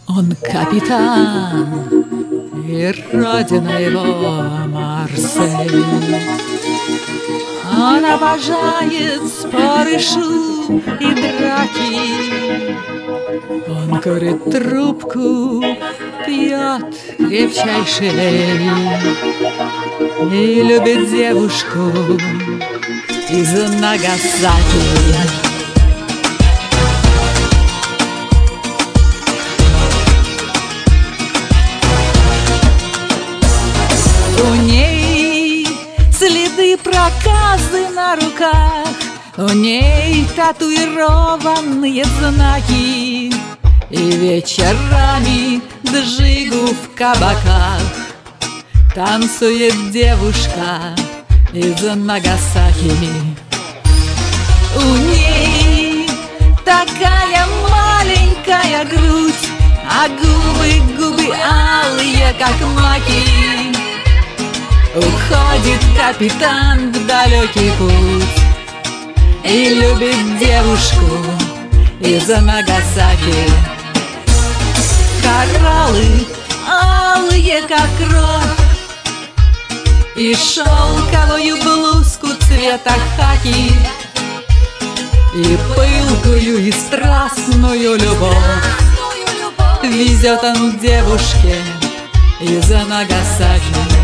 Он капитан, и родина его Марсель. Он обожает споры, шум и драки. Он курит трубку, пьет крепчайший эль и любит девушку из Нагасаки. У ней следы проказы на руках, у ней татуированные знаки, и вечерами джигу в кабаках танцует девушка из Нагасаки. У ней такая маленькая грудь, а губы алые, как маки. Уходит капитан в далекий путь и любит девушку из Нагасаки. Кораллы алые, как кровь, и шелковую блузку цвета хаки, и пылкую и страстную любовь везет он девушке из Нагасаки.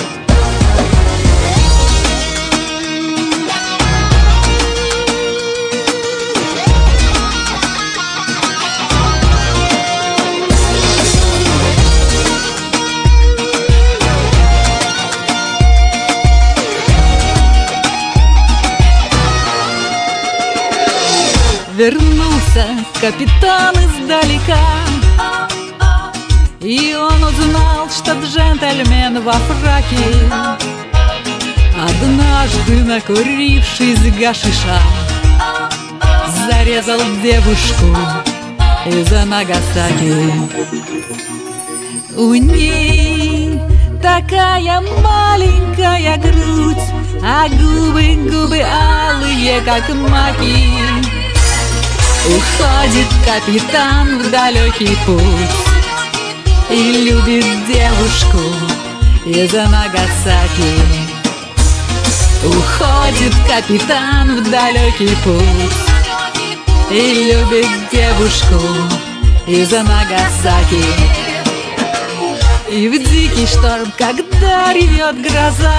Вернулся капитан издалека, и он узнал, что джентльмен во фраке однажды, накурившись гашиша, зарезал девушку из Нагасаки. У ней такая маленькая грудь, а губы алые, как маки. Уходит капитан в далекий путь и любит девушку из Нагасаки. Уходит капитан в далекий путь и любит девушку из Нагасаки. И в дикий шторм, когда ревет гроза,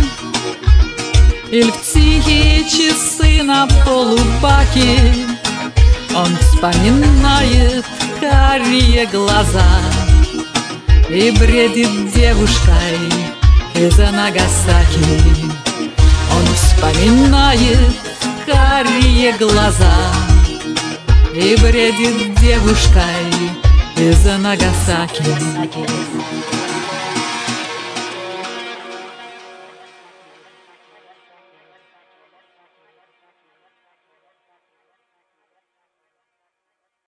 или в тихие часы на полубаке, он вспоминает карие глаза и бредит девушкой из Нагасаки. Он вспоминает карие глаза и бредит девушкой из Нагасаки.